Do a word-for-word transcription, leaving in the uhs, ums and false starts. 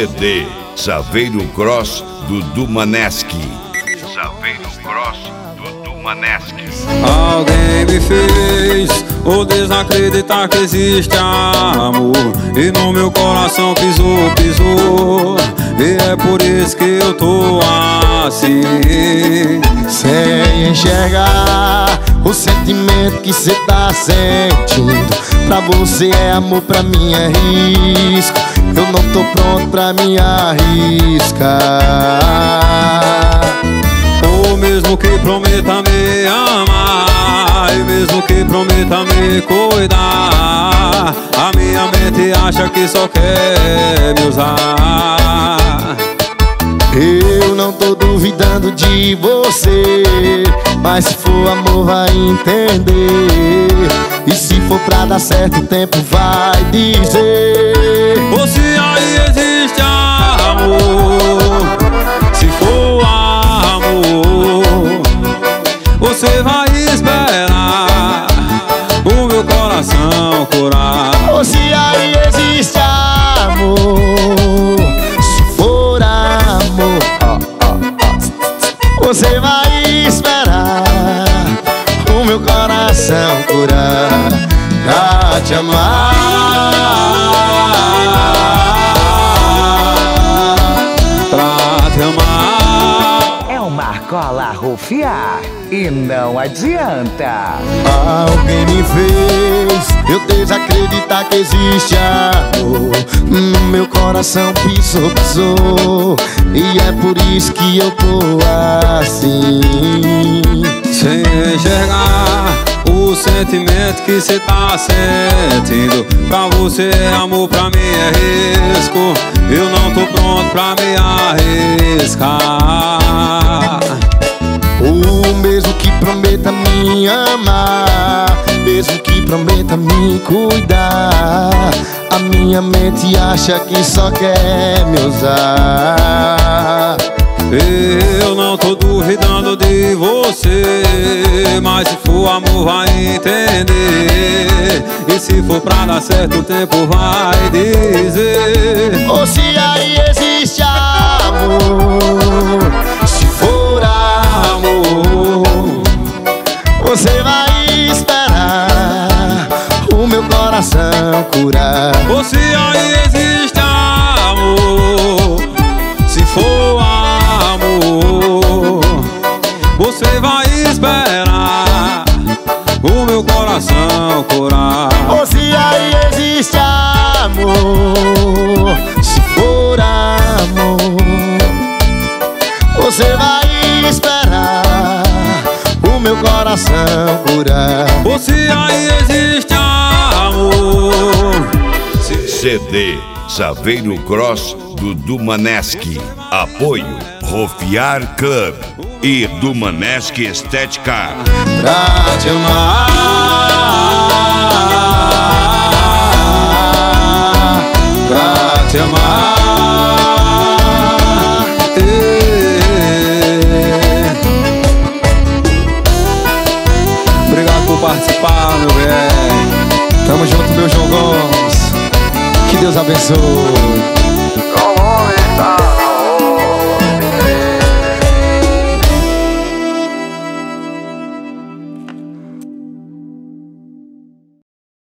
C D Saveiro Cross do Dumanesque. Saveiro Cross do Dumanesque. Alguém me fez o desacreditar que existe amor, e no meu coração pisou, pisou. E é por isso que eu tô assim, sem enxergar o sentimento que cê tá sentindo. Pra você é amor, pra mim é risco. Eu não tô pronto pra me arriscar. Ou mesmo que prometa me amar, e mesmo que prometa me cuidar, a minha mente acha que só quer me usar. Eu não tô duvidando de você, mas se for amor vai entender. E se for pra dar certo o tempo vai dizer. Ou se aí existe amor, se for amor, você vai esperar o meu coração curar. Ou se aí existe amor, você vai esperar o meu coração curar pra te amar, pra te amar. É uma argola rufiar e não adianta. Alguém me fez eu desacreditar que existe amor. No meu coração pisou, pisou. E é por isso que eu tô assim, sem enxergar o sentimento que cê tá sentindo. Pra você é amor, pra mim é risco. Eu não tô pronto pra me arriscar. O mesmo que prometa me amar, mesmo que prometa me cuidar, a minha mente acha que só quer me usar. Eu não tô duvidando de você, mas se for amor vai entender. E se for pra dar certo o tempo vai dizer. Ou se aí existe amor, se for amor, você vai esperar o meu coração curar. Ou se aí existe amor, se for amor, você vai esperar o meu coração curar. Ou se aí existe amor, se for amor, você vai esperar o meu coração curar. Ou se aí existe amor. C D Saveiro Cross do Dumanesque. Apoio Rufiar Club e Dumanesque Estética. Pra te amar, Pra te amar. Obrigado por participar, meu velho. tamo junto, meu João Gomes. Que Deus abençoe.